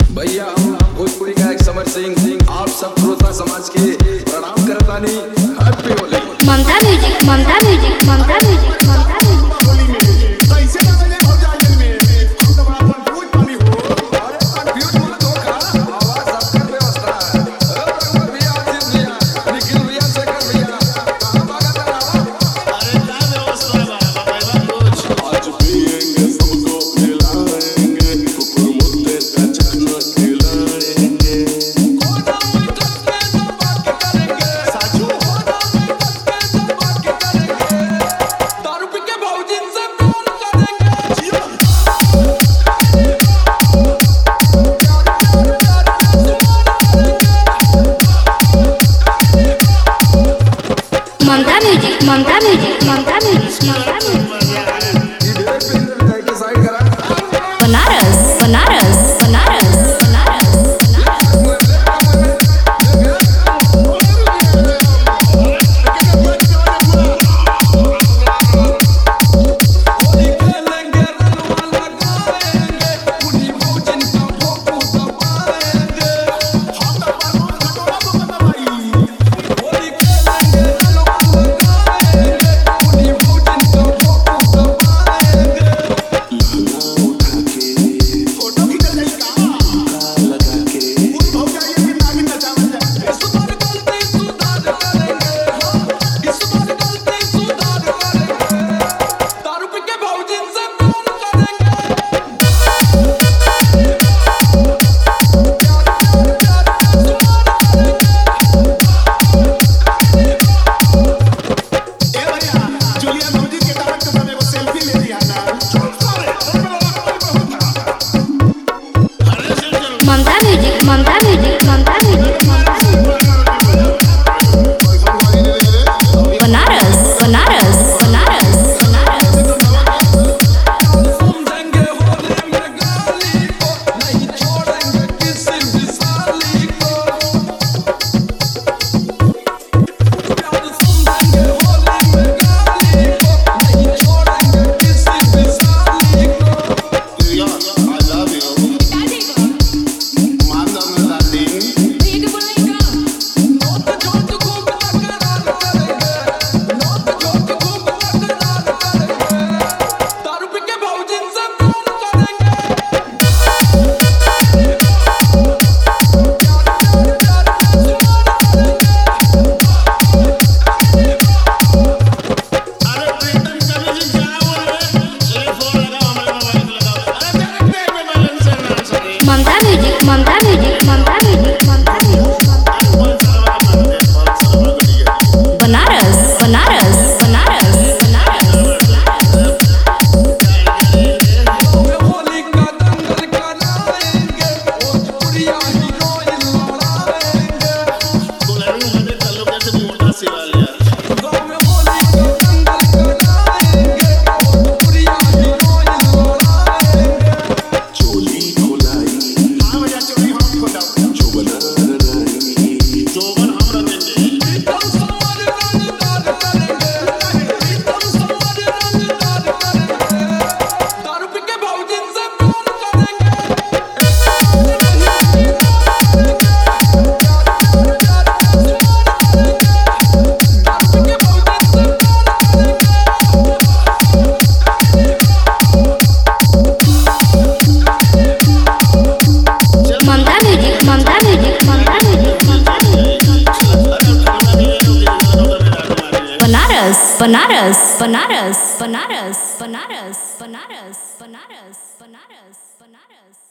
भैया हम भोजपुरी का एक समर सिंह आप सब श्रोता समाज के प्रणाम करतानी। Happy Holi. Mamta music, Mamta music, Mamta music, Mamta music. Mamta music, Mamta music, Mamta music, Mamta music. Banaras, Banaras, Banaras, Banaras, Mamta music, Mamta music, Mamta music, Mamta music. Banaras, Banaras, Banaras, Banaras. Mamta music, Mamta music, Mamta music, Mamta music. Banaras, Banaras, Banaras, Banaras. Banaras, Banaras, Banaras, Banaras, Banaras, Banaras, Banaras, Banaras, Banaras.